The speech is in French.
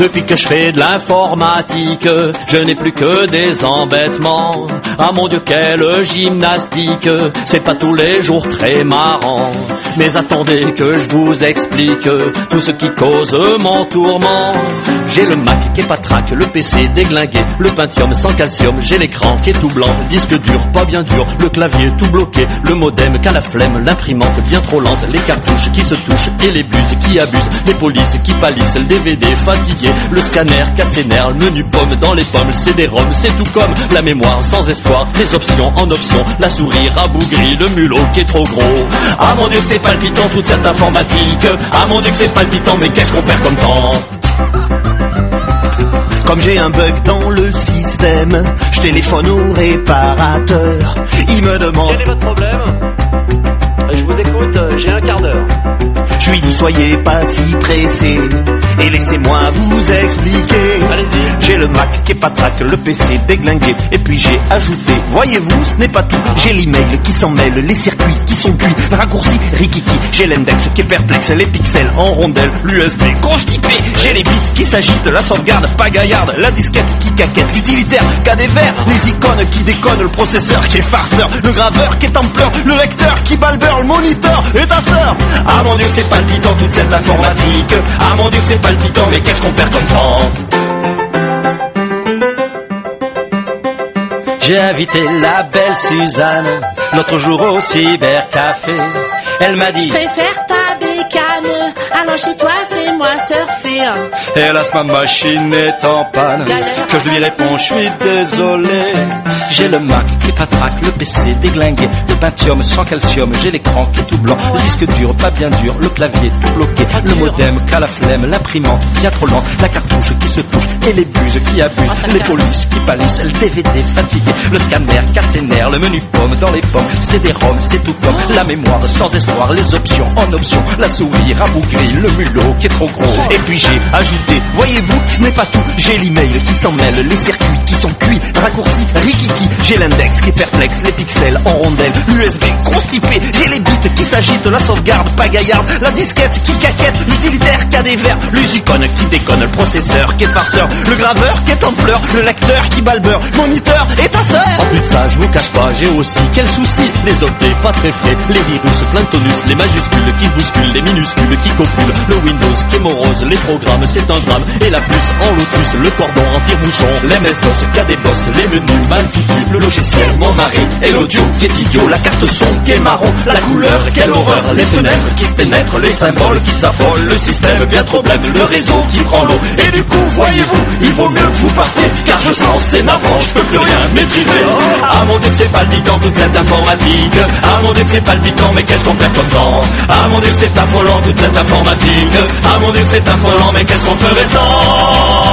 Depuis que je fais de l'informatique, je n'ai plus que des embêtements. Ah mon Dieu, quelle gymnastique, c'est pas tous les jours très marrant. Mais attendez que je vous explique tout ce qui cause mon tourment. J'ai le Mac qui est patraque, le PC déglingué, le Pentium sans calcium, j'ai l'écran qui est tout blanc, le disque dur pas bien dur, le clavier tout bloqué, le modem qu'à la flemme, l'imprimante bien trop lente, les cartouches qui se touchent et les buses qui abusent, les polices qui pâlissent, le DVD fatigué, le scanner cassé nerf, le menu pomme dans les pommes, le CD-ROM, c'est tout comme la mémoire sans espoir, les options en option, la souris rabougrie, le mulot qui est trop gros. Ah mon Dieu que c'est palpitant toute cette informatique, ah mon Dieu que c'est palpitant mais qu'est-ce qu'on perd comme temps. Comme j'ai un bug dans le système, je téléphone au réparateur. Il me demande: quel est votre problème? Je vous écoute, j'ai un quart d'heure. Je lui dis: soyez pas si pressés et laissez-moi vous expliquer. Allez-y. J'ai le Mac qui est patraque, le PC déglingué, et puis j'ai ajouté, voyez-vous, ce n'est pas tout. J'ai l'email qui s'en mêle, les circuits qui sont cuits, le raccourci rikiki. J'ai l'index qui est perplexe, les pixels en rondelle, l'USB constipé. J'ai les bits qui s'agitent, la sauvegarde pas gaillarde, la disquette qui caquette, l'utilitaire qu'a des verres, les icônes qui déconnent, le processeur qui est farceur, le graveur qui est en pleurs, le lecteur qui balbeur, le moniteur et ta sœur. Ah mon Dieu c'est palpitant toute cette informatique, ah mon Dieu c'est palpitant mais qu'est-ce qu'on perd comme temps. J'ai invité la belle Suzanne l'autre jour au cybercafé. Elle m'a dit: je préfère ta bécane, alors chez toi fais-moi surfer. Hélas ma machine est en panne. Que je lui réponds: je suis désolé. J'ai le Mac qui patraque, le PC déglingué, le Pentium sans calcium, j'ai l'écran qui est tout blanc, le disque dur pas bien dur, le clavier tout bloqué, le modem qu'à la flemme, l'imprimante bien trop lente, la cartouche qui se touche et les buses qui abusent, les polices qui pâlissent, le DVD fatigué, le scanner cassé nerf, le menu pomme dans les pommes, CD-ROM c'est tout comme la mémoire sans espoir, les options en option, la souris rabougrie, le mulot qui est trop gros. Et puis j'ai ajouté, voyez-vous, ce n'est pas tout. J'ai l'email qui s'en mêle, les circuits qui sont cuits, raccourcis rikiki. J'ai l'index qui est perplexe, les pixels en rondelle, l'USB constipé. J'ai les bits qui s'agitent, la sauvegarde pas gaillarde, la disquette qui caquette, l'utilitaire qui a des verres, les icônes qui déconnent, le processeur qui est farceur, le graveur qui est en pleurs, le lecteur qui balbeur, moniteur et ta sœur. En plus de ça, je vous cache pas, j'ai aussi quel souci. Les octets pas très frais, les virus plein de tonus, les majuscules qui bousculent, les minuscules qui copulent, le Windows qui est morose, les programmes c'est un drame, et la puce en lotus, le cordon en tire-bouchon, les MS-DOS qui a des bosses, les menus mal foutus, le logiciel mon mari, et l'audio qui est idiot, la carte son qui est marron, la couleur, quelle horreur, les fenêtres qui se pénètrent, les symboles qui s'affolent, le système bien trop blême, le réseau qui prend l'eau, et du coup, voyez-vous, il vaut mieux que vous partiez, car je sens c'est navrant, je peux plus rien maîtriser. Ah mon Dieu que c'est palpitant toute cette informatique, ah mon Dieu que c'est palpitant mais qu'est-ce qu'on perd comme temps. Ah mon Dieu que c'est affolant toute cette informatique, ah mon Dieu que c'est affolant mais qu'est-ce qu'on ferait sans.